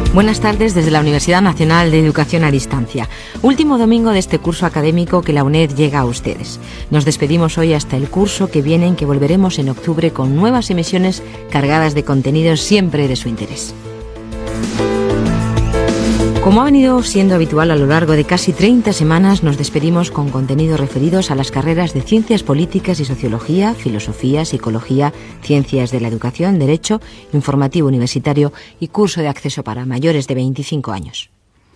Buenas tardes desde la Universidad Nacional de Educación a Distancia. Último domingo de este curso académico que la UNED llega a ustedes. Nos despedimos hoy hasta el curso que viene, en que volveremos en octubre con nuevas emisiones cargadas de contenidos siempre de su interés. Como ha venido siendo habitual a lo largo de casi 30 semanas, nos despedimos con contenidos referidos a las carreras de Ciencias Políticas y Sociología, Filosofía, Psicología, Ciencias de la Educación, Derecho, Informativo Universitario y Curso de Acceso para mayores de 25 años.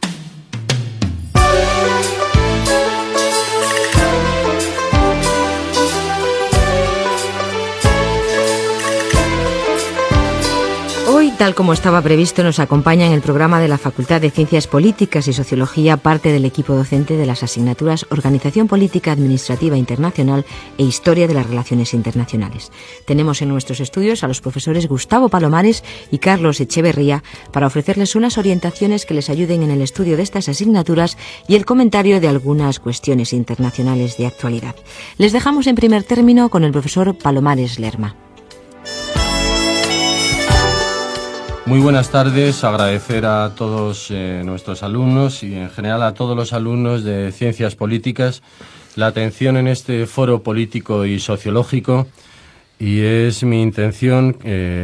Hoy, tal como estaba previsto, nos acompaña en el programa de la Facultad de Ciencias Políticas y Sociología parte del equipo docente de las asignaturas Organización Política Administrativa Internacional e Historia de las Relaciones Internacionales. Tenemos en nuestros estudios a los profesores Gustavo Palomares y Carlos Echeverría para ofrecerles unas orientaciones que les ayuden en el estudio de estas asignaturas y el comentario de algunas cuestiones internacionales de actualidad. Les dejamos en primer término con el profesor Palomares Lerma. Muy buenas tardes, agradecer a todos nuestros alumnos y en general a todos los alumnos de Ciencias Políticas la atención en este foro político y sociológico, y es mi intención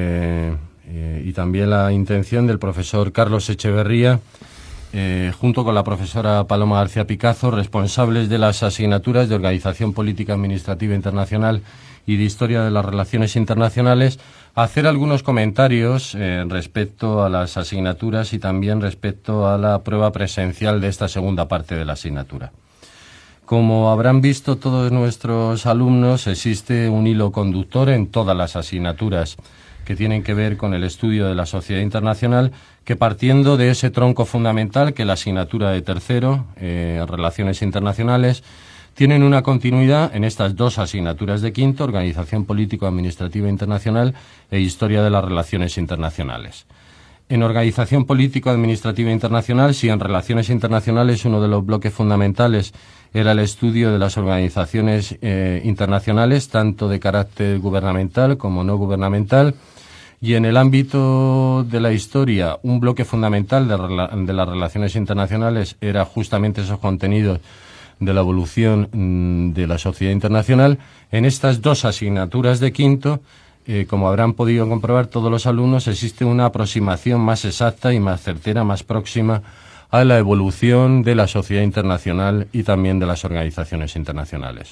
y también la intención del profesor Carlos Echeverría junto con la profesora Paloma García Picazo, responsables de las asignaturas de Organización Política Administrativa Internacional y de Historia de las Relaciones Internacionales, hacer algunos comentarios respecto a las asignaturas y también respecto a la prueba presencial de esta segunda parte de la asignatura. Como habrán visto todos nuestros alumnos, existe un hilo conductor en todas las asignaturas que tienen que ver con el estudio de la sociedad internacional, que partiendo de ese tronco fundamental que es la asignatura de tercero, Relaciones Internacionales, tienen una continuidad en estas dos asignaturas de quinto, Organización Político-Administrativa Internacional e Historia de las Relaciones Internacionales. En Organización Político-Administrativa Internacional, si en Relaciones Internacionales uno de los bloques fundamentales era el estudio de las organizaciones internacionales, tanto de carácter gubernamental como no gubernamental, y en el ámbito de la historia, un bloque fundamental de las relaciones internacionales era justamente esos contenidos de la evolución de la sociedad internacional. En estas dos asignaturas de quinto, como habrán podido comprobar todos los alumnos, existe una aproximación más exacta y más certera, más próxima a la evolución de la sociedad internacional y también de las organizaciones internacionales.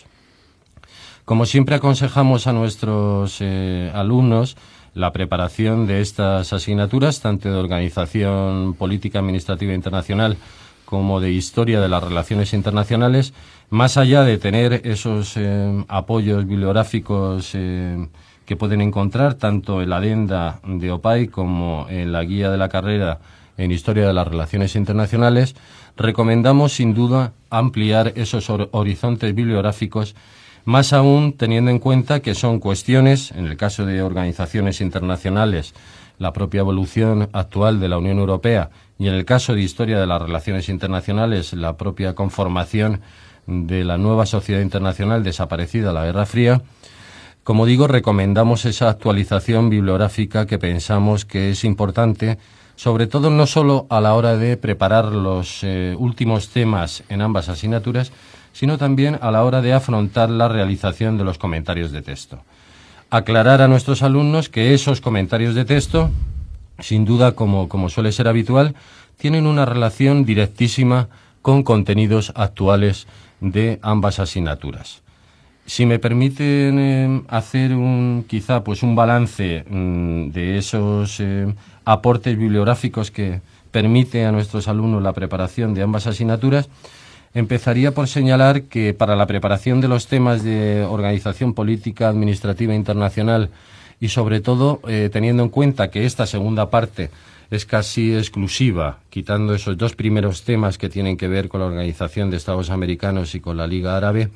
Como siempre aconsejamos a nuestros alumnos la preparación de estas asignaturas, tanto de Organización Política Administrativa Internacional como de Historia de las Relaciones Internacionales, más allá de tener esos apoyos bibliográficos que pueden encontrar tanto en la adenda de OPAI como en la guía de la carrera en Historia de las Relaciones Internacionales, recomendamos sin duda ampliar esos horizontes bibliográficos, más aún teniendo en cuenta que son cuestiones, en el caso de organizaciones internacionales, la propia evolución actual de la Unión Europea, y en el caso de Historia de las Relaciones Internacionales, la propia conformación de la nueva sociedad internacional desaparecida, la Guerra Fría. Como digo, recomendamos esa actualización bibliográfica que pensamos que es importante, sobre todo no solo a la hora de preparar los últimos temas en ambas asignaturas, sino también a la hora de afrontar la realización de los comentarios de texto. Aclarar a nuestros alumnos que esos comentarios de texto, sin duda, como suele ser habitual, tienen una relación directísima con contenidos actuales de ambas asignaturas. Si me permiten hacer un balance de esos aportes bibliográficos que permite a nuestros alumnos la preparación de ambas asignaturas, empezaría por señalar que para la preparación de los temas de Organización Política Administrativa Internacional y sobre todo teniendo en cuenta que esta segunda parte es casi exclusiva, quitando esos dos primeros temas que tienen que ver con la Organización de Estados Americanos y con la Liga Árabe,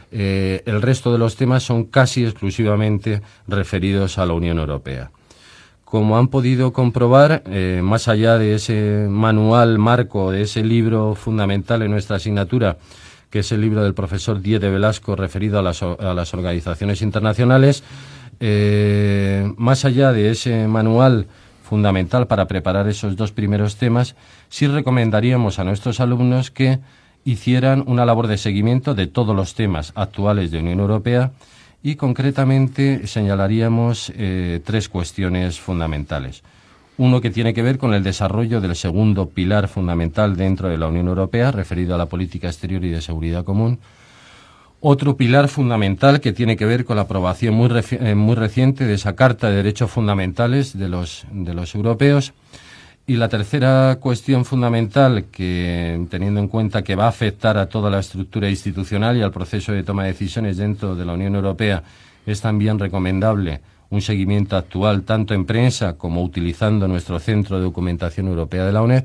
el resto de los temas son casi exclusivamente referidos a la Unión Europea. Como han podido comprobar, más allá de ese manual marco, de ese libro fundamental en nuestra asignatura, que es el libro del profesor Díez de Velasco referido a las organizaciones internacionales, más allá de ese manual fundamental para preparar esos 2 primeros temas, sí recomendaríamos a nuestros alumnos que hicieran una labor de seguimiento de todos los temas actuales de Unión Europea y concretamente señalaríamos 3 cuestiones fundamentales. Uno que tiene que ver con el desarrollo del segundo pilar fundamental dentro de la Unión Europea, referido a la política exterior y de seguridad común. Otro pilar fundamental que tiene que ver con la aprobación muy reciente de esa Carta de Derechos Fundamentales de los europeos. Y la tercera cuestión fundamental, que teniendo en cuenta que va a afectar a toda la estructura institucional y al proceso de toma de decisiones dentro de la Unión Europea, es también recomendable un seguimiento actual tanto en prensa como utilizando nuestro Centro de Documentación Europea de la UNED,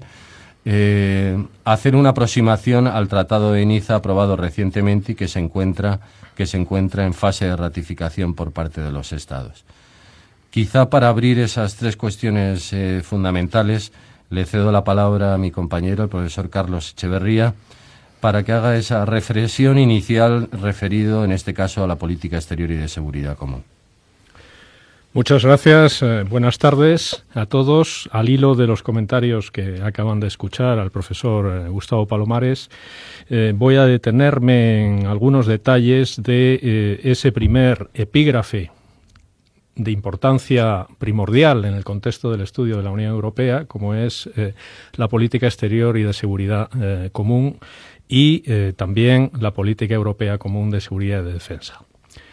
hacer una aproximación al Tratado de Niza aprobado recientemente y que se encuentra en fase de ratificación por parte de los Estados. Quizá para abrir esas 3 cuestiones fundamentales le cedo la palabra a mi compañero, el profesor Carlos Echeverría, para que haga esa reflexión inicial referido en este caso a la política exterior y de seguridad común. Muchas gracias. Buenas tardes a todos. Al hilo de los comentarios que acaban de escuchar al profesor Gustavo Palomares, voy a detenerme en algunos detalles de ese primer epígrafe de importancia primordial en el contexto del estudio de la Unión Europea, como es la política exterior y de seguridad común y también la política europea común de seguridad y de defensa.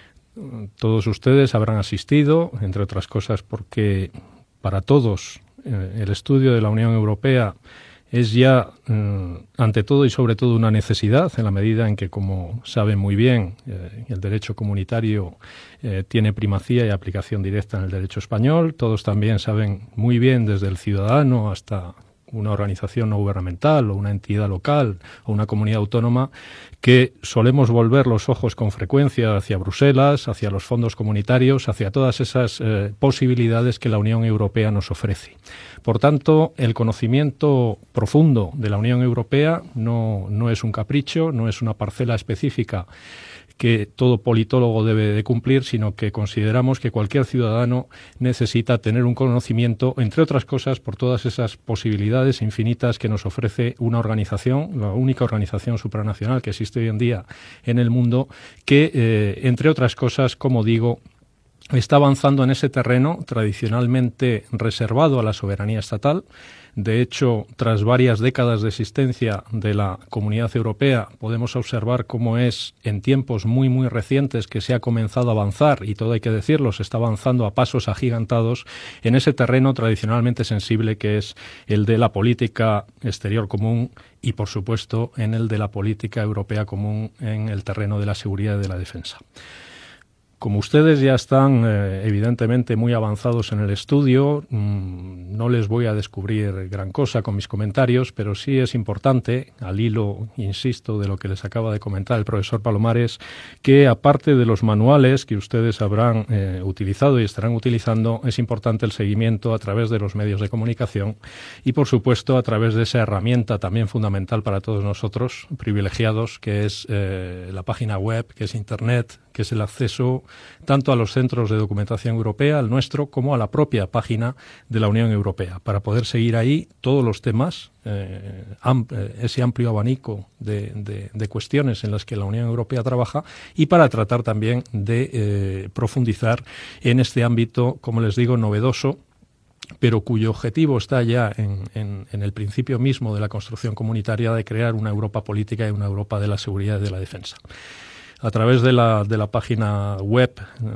Todos ustedes habrán asistido, entre otras cosas porque para todos el estudio de la Unión Europea es ya, ante todo y sobre todo, una necesidad, en la medida en que, como saben muy bien, el derecho comunitario tiene primacía y aplicación directa en el derecho español. Todos también saben muy bien, desde el ciudadano hasta una organización no gubernamental o una entidad local o una comunidad autónoma, que solemos volver los ojos con frecuencia hacia Bruselas, hacia los fondos comunitarios, hacia todas esas posibilidades que la Unión Europea nos ofrece. Por tanto, el conocimiento profundo de la Unión Europea no es un capricho, no es una parcela específica que todo politólogo debe de cumplir, sino que consideramos que cualquier ciudadano necesita tener un conocimiento, entre otras cosas, por todas esas posibilidades infinitas que nos ofrece una organización, la única organización supranacional que existe hoy en día en el mundo, que, entre otras cosas, como digo, está avanzando en ese terreno tradicionalmente reservado a la soberanía estatal. De hecho, tras varias décadas de existencia de la Comunidad Europea, podemos observar cómo es en tiempos muy, muy recientes que se ha comenzado a avanzar, y todo hay que decirlo, se está avanzando a pasos agigantados en ese terreno tradicionalmente sensible que es el de la política exterior común y, por supuesto, en el de la política europea común en el terreno de la seguridad y de la defensa. Como ustedes ya están evidentemente muy avanzados en el estudio, no les voy a descubrir gran cosa con mis comentarios, pero sí es importante, al hilo, insisto, de lo que les acaba de comentar el profesor Palomares, que aparte de los manuales que ustedes habrán utilizado y estarán utilizando, es importante el seguimiento a través de los medios de comunicación y, por supuesto, a través de esa herramienta también fundamental para todos nosotros, privilegiados, que es la página web, que es Internet, que es el acceso tanto a los centros de documentación europea, al nuestro, como a la propia página de la Unión Europea, para poder seguir ahí todos los temas, ese amplio abanico de cuestiones en las que la Unión Europea trabaja, y para tratar también de profundizar en este ámbito, como les digo, novedoso, pero cuyo objetivo está ya en el principio mismo de la construcción comunitaria de crear una Europa política y una Europa de la seguridad y de la defensa. A través de la página web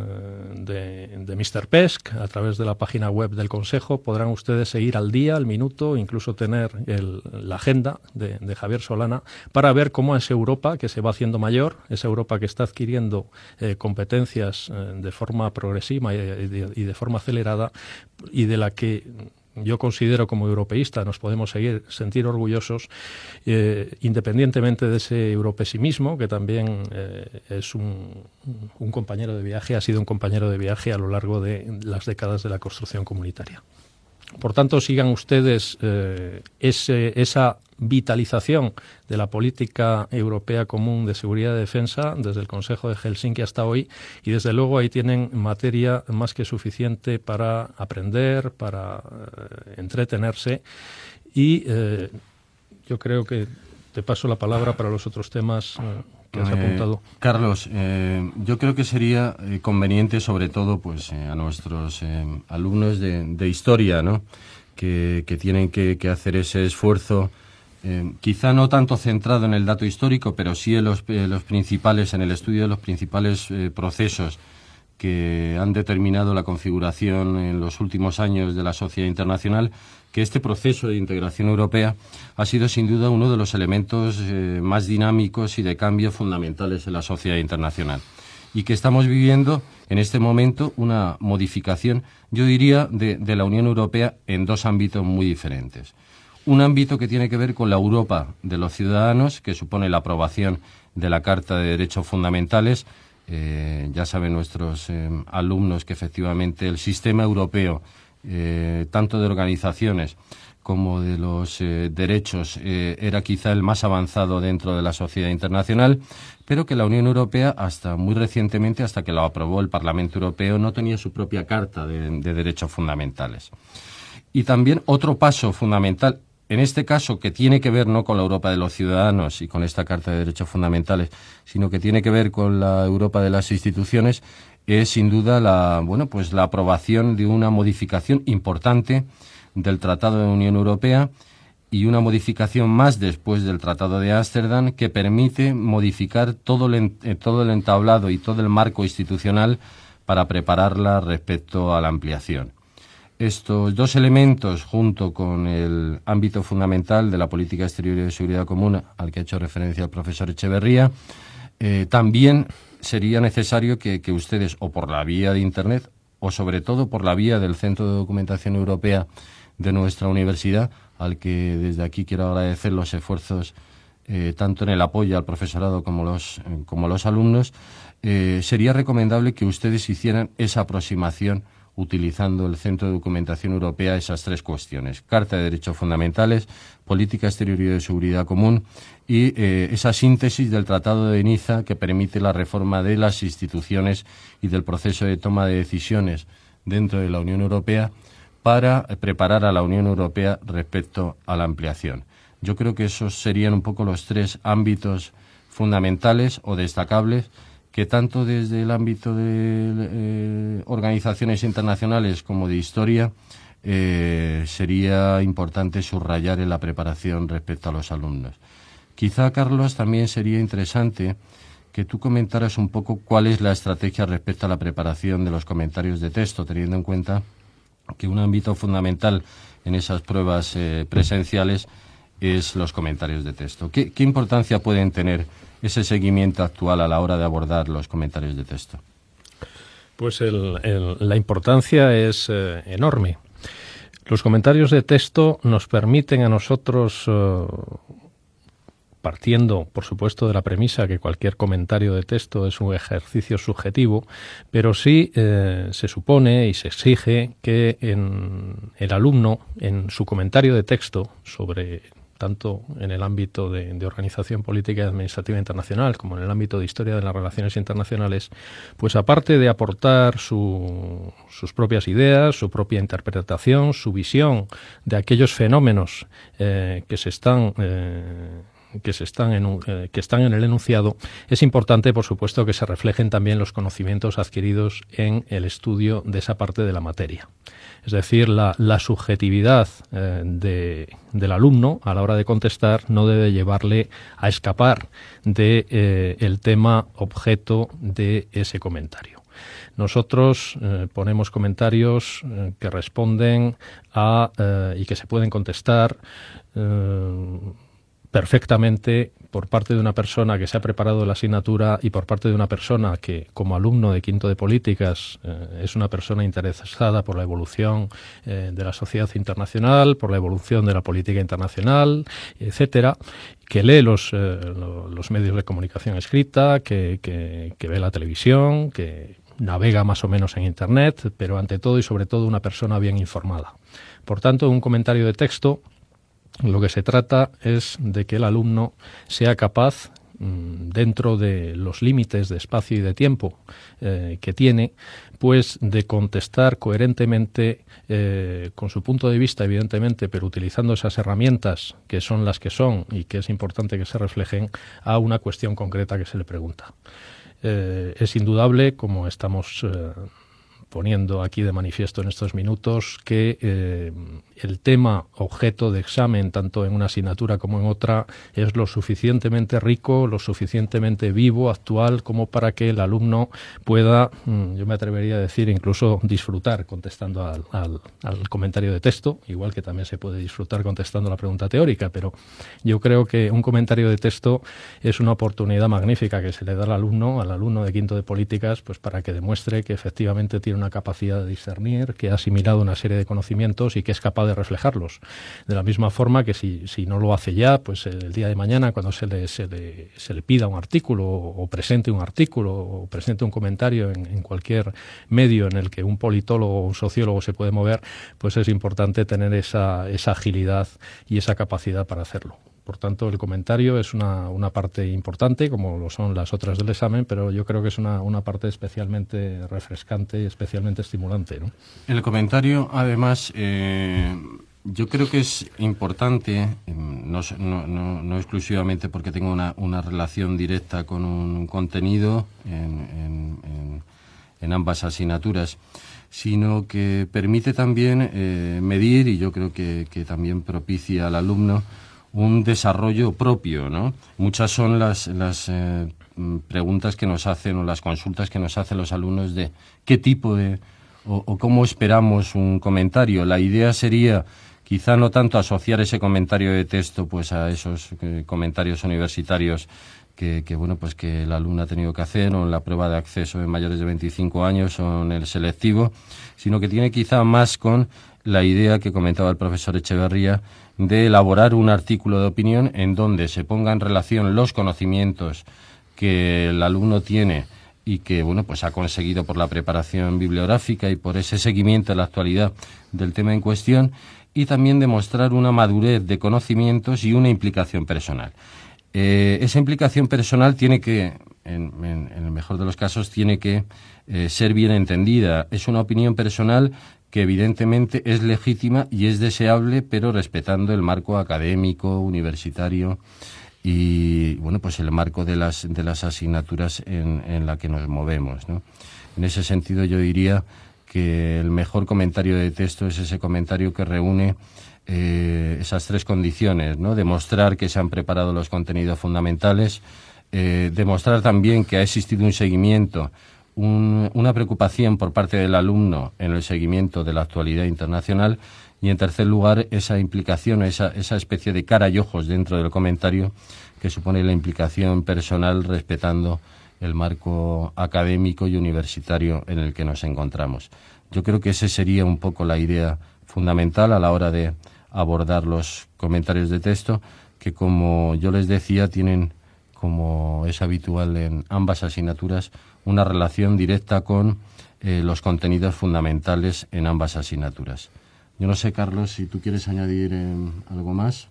de Mr. PESC, a través de la página web del Consejo, podrán ustedes seguir al día, al minuto, incluso tener la agenda de Javier Solana para ver cómo es Europa, que se va haciendo mayor, esa Europa que está adquiriendo competencias de forma progresiva y de forma acelerada, y de la que yo considero como europeísta nos podemos sentir orgullosos, independientemente de ese europesimismo, que también es un compañero de viaje, ha sido un compañero de viaje a lo largo de las décadas de la construcción comunitaria. Por tanto, sigan ustedes esa vitalización de la política europea común de seguridad y defensa desde el Consejo de Helsinki hasta hoy, y desde luego ahí tienen materia más que suficiente para aprender, para entretenerse, y yo creo que te paso la palabra para los otros temas que has apuntado. Carlos, yo creo que sería conveniente, sobre todo pues a nuestros alumnos de historia, ¿no?, que tienen que hacer ese esfuerzo, quizá no tanto centrado en el dato histórico, pero sí en los principales, en el estudio de los principales procesos que han determinado la configuración en los últimos años de la sociedad internacional, que este proceso de integración europea ha sido sin duda uno de los elementos más dinámicos y de cambio fundamentales en la sociedad internacional, y que estamos viviendo en este momento una modificación, yo diría, de la Unión Europea en dos ámbitos muy diferentes. Un ámbito que tiene que ver con la Europa de los ciudadanos, que supone la aprobación de la Carta de Derechos Fundamentales. Ya saben nuestros alumnos que efectivamente el sistema europeo, tanto de organizaciones como de los derechos, era quizá el más avanzado dentro de la sociedad internacional, pero que la Unión Europea hasta muy recientemente, hasta que lo aprobó el Parlamento Europeo, no tenía su propia Carta de Derechos Fundamentales. Y también otro paso fundamental, en este caso, que tiene que ver no con la Europa de los ciudadanos y con esta Carta de Derechos Fundamentales, sino que tiene que ver con la Europa de las instituciones, es sin duda la aprobación de una modificación importante del Tratado de Unión Europea, y una modificación más después del Tratado de Ámsterdam, que permite modificar todo el entablado y todo el marco institucional para prepararla respecto a la ampliación. Estos dos elementos, junto con el ámbito fundamental de la política exterior y de seguridad común, al que ha hecho referencia el profesor Echeverría, también sería necesario que ustedes, o por la vía de Internet, o sobre todo por la vía del Centro de Documentación Europea de nuestra universidad, al que desde aquí quiero agradecer los esfuerzos tanto en el apoyo al profesorado como los alumnos, sería recomendable que ustedes hicieran esa aproximación utilizando el Centro de Documentación Europea, esas tres cuestiones: Carta de Derechos Fundamentales, política exterior y de seguridad común, y esa síntesis del Tratado de Niza, que permite la reforma de las instituciones y del proceso de toma de decisiones dentro de la Unión Europea, para preparar a la Unión Europea respecto a la ampliación. Yo creo que esos serían un poco los tres ámbitos fundamentales o destacables que tanto desde el ámbito de organizaciones internacionales como de historia sería importante subrayar en la preparación respecto a los alumnos. Quizá, Carlos, también sería interesante que tú comentaras un poco cuál es la estrategia respecto a la preparación de los comentarios de texto, teniendo en cuenta que un ámbito fundamental en esas pruebas presenciales es los comentarios de texto. ¿Qué importancia pueden tener ese seguimiento actual a la hora de abordar los comentarios de texto? Pues la importancia es enorme. Los comentarios de texto nos permiten a nosotros, partiendo, por supuesto, de la premisa que cualquier comentario de texto es un ejercicio subjetivo, pero sí se supone y se exige que el alumno, en su comentario de texto sobre, tanto en el ámbito de organización política y administrativa internacional como en el ámbito de historia de las relaciones internacionales, pues aparte de aportar sus propias ideas, su propia interpretación, su visión de aquellos fenómenos que están en el enunciado, es importante, por supuesto, que se reflejen también los conocimientos adquiridos en el estudio de esa parte de la materia. Es decir, la subjetividad del alumno a la hora de contestar no debe llevarle a escapar del tema objeto de ese comentario. Nosotros ponemos comentarios que responden y que se pueden contestar perfectamente por parte de una persona que se ha preparado la asignatura y por parte de una persona que, como alumno de quinto de políticas, es una persona interesada por la evolución de la sociedad internacional, por la evolución de la política internacional, etcétera, que lee los medios de comunicación escrita, que ve la televisión, que navega más o menos en Internet, pero ante todo y sobre todo una persona bien informada. Por tanto, en un comentario de texto, lo que se trata es de que el alumno sea capaz, dentro de los límites de espacio y de tiempo que tiene, pues de contestar coherentemente con su punto de vista, evidentemente, pero utilizando esas herramientas que son las que son y que es importante que se reflejen a una cuestión concreta que se le pregunta. Es indudable, como estamos poniendo aquí de manifiesto en estos minutos, que el tema objeto de examen, tanto en una asignatura como en otra, es lo suficientemente rico, lo suficientemente vivo, actual, como para que el alumno pueda, yo me atrevería a decir, incluso disfrutar contestando al comentario de texto, igual que también se puede disfrutar contestando la pregunta teórica, pero yo creo que un comentario de texto es una oportunidad magnífica que se le da al alumno de quinto de políticas, pues para que demuestre que efectivamente tiene una capacidad de discernir, que ha asimilado una serie de conocimientos y que es capaz de reflejarlos. De la misma forma que si no lo hace ya, pues el día de mañana, cuando se le pida un artículo o presente un artículo o presente un comentario en cualquier medio en el que un politólogo o un sociólogo se puede mover, pues es importante tener esa agilidad y esa capacidad para hacerlo. Por tanto, el comentario es una parte importante, como lo son las otras del examen, pero yo creo que es una parte especialmente refrescante y especialmente estimulante, ¿no? El comentario, además, yo creo que es importante, no exclusivamente porque tenga una relación directa con un contenido en ambas asignaturas, sino que permite también medir, y yo creo que también propicia al alumno un desarrollo propio, ¿no? Muchas son las preguntas que nos hacen o las consultas que nos hacen los alumnos de qué tipo de o cómo esperamos un comentario. La idea sería quizá no tanto asociar ese comentario de texto pues a esos comentarios universitarios que bueno, pues que el alumno ha tenido que hacer o en la prueba de acceso de mayores de 25 años o en el selectivo, sino que tiene quizá más con la idea que comentaba el profesor Echeverría de elaborar un artículo de opinión en donde se ponga en relación los conocimientos que el alumno tiene y que bueno, pues ha conseguido por la preparación bibliográfica y por ese seguimiento de la actualidad del tema en cuestión, y también demostrar una madurez de conocimientos y una implicación personal. Esa implicación personal tiene que, en el mejor de los casos, tiene que ser bien entendida. Es una opinión personal que evidentemente es legítima y es deseable, pero respetando el marco académico, universitario y bueno, pues el marco de las asignaturas en la que nos movemos, ¿no? En ese sentido yo diría que el mejor comentario de texto es ese comentario que reúne esas tres condiciones, ¿no? Demostrar que se han preparado los contenidos fundamentales, demostrar también que ha existido un seguimiento, una preocupación por parte del alumno en el seguimiento de la actualidad internacional, y en tercer lugar esa implicación, esa especie de cara y ojos dentro del comentario que supone la implicación personal respetando el marco académico y universitario en el que nos encontramos. Yo creo que esa sería un poco la idea fundamental a la hora de abordar los comentarios de texto, que como yo les decía tienen, como es habitual en ambas asignaturas, una relación directa con los contenidos fundamentales en ambas asignaturas. Yo no sé, Carlos, si tú quieres añadir algo más.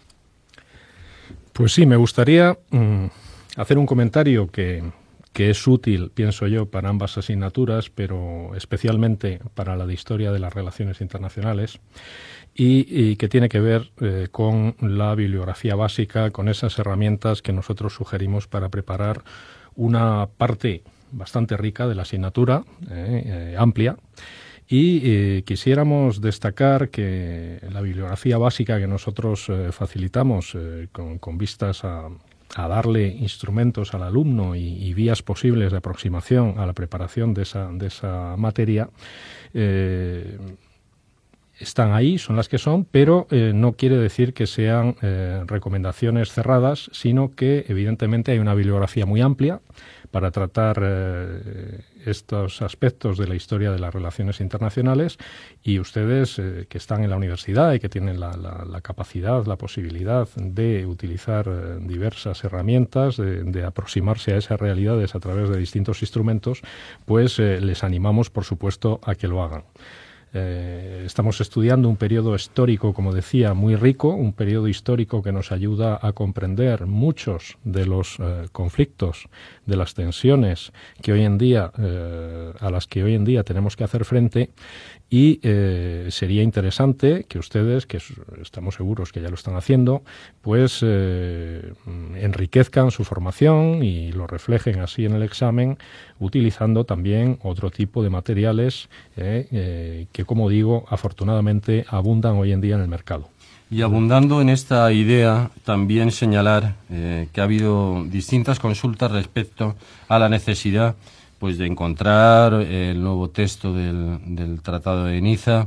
Pues sí, me gustaría hacer un comentario que es útil, pienso yo, para ambas asignaturas, pero especialmente para la de Historia de las Relaciones Internacionales, y que tiene que ver con la bibliografía básica, con esas herramientas que nosotros sugerimos para preparar una parte bastante rica de la asignatura, amplia, y quisiéramos destacar que la bibliografía básica que nosotros facilitamos con vistas a darle instrumentos al alumno y vías posibles de aproximación a la preparación de esa materia, están ahí, son las que son, pero no quiere decir que sean recomendaciones cerradas, sino que evidentemente hay una bibliografía muy amplia para tratar estos aspectos de la historia de las relaciones internacionales, y ustedes que están en la universidad y que tienen la capacidad, la posibilidad de utilizar diversas herramientas, de aproximarse a esas realidades a través de distintos instrumentos, pues les animamos, por supuesto, a que lo hagan. Estamos estudiando un periodo histórico, como decía, muy rico, un periodo histórico que nos ayuda a comprender muchos de los conflictos, de las tensiones que hoy en día, a las que hoy en día tenemos que hacer frente, y sería interesante que ustedes, que estamos seguros que ya lo están haciendo, pues enriquezcan su formación y lo reflejen así en el examen, utilizando también otro tipo de materiales que, como digo, afortunadamente abundan hoy en día en el mercado. Y abundando en esta idea, también señalar que ha habido distintas consultas respecto a la necesidad pues de encontrar el nuevo texto del Tratado de Niza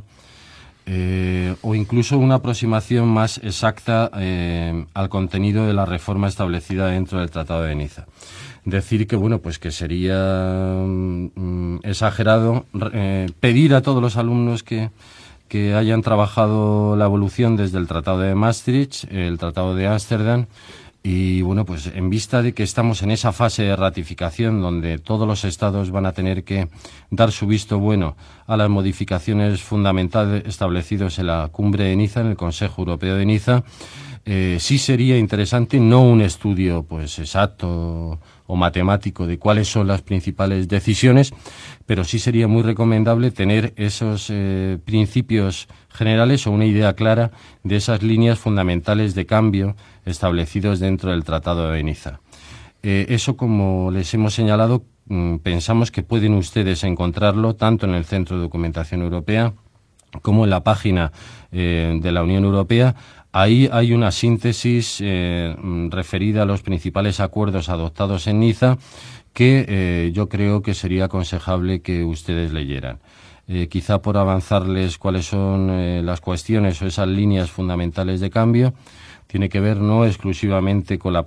o incluso una aproximación más exacta al contenido de la reforma establecida dentro del Tratado de Niza. Decir que bueno, pues que sería exagerado pedir a todos los alumnos que hayan trabajado la evolución desde el Tratado de Maastricht, el Tratado de Ámsterdam, y bueno, pues en vista de que estamos en esa fase de ratificación donde todos los estados van a tener que dar su visto bueno a las modificaciones fundamentales establecidas en la Cumbre de Niza, en el Consejo Europeo de Niza, sí sería interesante, no un estudio pues exacto o matemático de cuáles son las principales decisiones, pero sí sería muy recomendable tener esos principios generales o una idea clara de esas líneas fundamentales de cambio establecidos dentro del Tratado de Niza. Eso, como les hemos señalado, pensamos que pueden ustedes encontrarlo tanto en el Centro de Documentación Europea como en la página de la Unión Europea. Ahí hay una síntesis referida a los principales acuerdos adoptados en Niza que yo creo que sería aconsejable que ustedes leyeran. Quizá por avanzarles cuáles son las cuestiones o esas líneas fundamentales de cambio, tiene que ver no exclusivamente con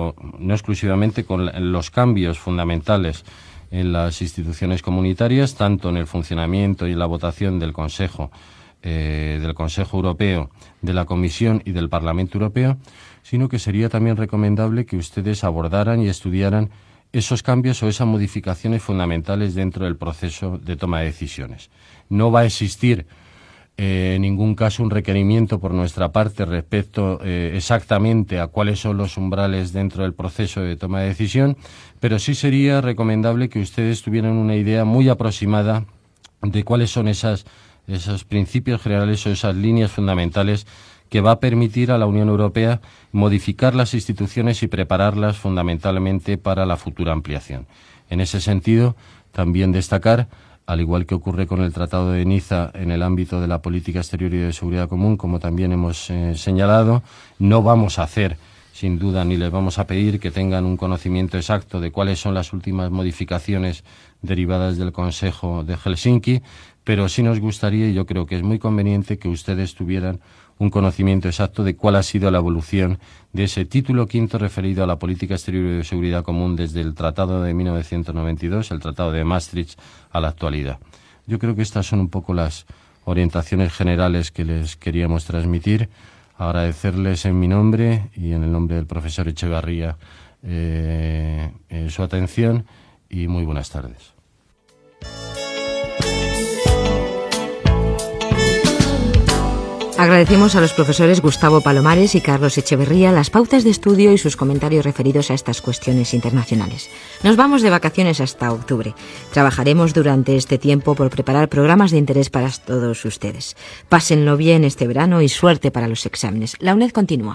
los cambios fundamentales en las instituciones comunitarias, tanto en el funcionamiento y en la votación del Consejo Europeo, de la Comisión y del Parlamento Europeo, sino que sería también recomendable que ustedes abordaran y estudiaran esos cambios o esas modificaciones fundamentales dentro del proceso de toma de decisiones. No va a existir en ningún caso un requerimiento por nuestra parte respecto exactamente a cuáles son los umbrales dentro del proceso de toma de decisión, pero sí sería recomendable que ustedes tuvieran una idea muy aproximada de cuáles son esos principios generales o esas líneas fundamentales que va a permitir a la Unión Europea modificar las instituciones y prepararlas fundamentalmente para la futura ampliación. En ese sentido, también destacar, al igual que ocurre con el Tratado de Niza en el ámbito de la política exterior y de seguridad común, como también hemos señalado, no vamos a hacer, sin duda, ni les vamos a pedir que tengan un conocimiento exacto de cuáles son las últimas modificaciones derivadas del Consejo de Helsinki, pero sí nos gustaría, y yo creo que es muy conveniente, que ustedes tuvieran un conocimiento exacto de cuál ha sido la evolución de ese título quinto referido a la política exterior y de seguridad común desde el Tratado de 1992, el Tratado de Maastricht, a la actualidad. Yo creo que estas son un poco las orientaciones generales que les queríamos transmitir. Agradecerles en mi nombre y en el nombre del profesor Echevarría su atención y muy buenas tardes. Agradecemos a los profesores Gustavo Palomares y Carlos Echeverría las pautas de estudio y sus comentarios referidos a estas cuestiones internacionales. Nos vamos de vacaciones hasta octubre. Trabajaremos durante este tiempo por preparar programas de interés para todos ustedes. Pásenlo bien este verano y suerte para los exámenes. La UNED continúa.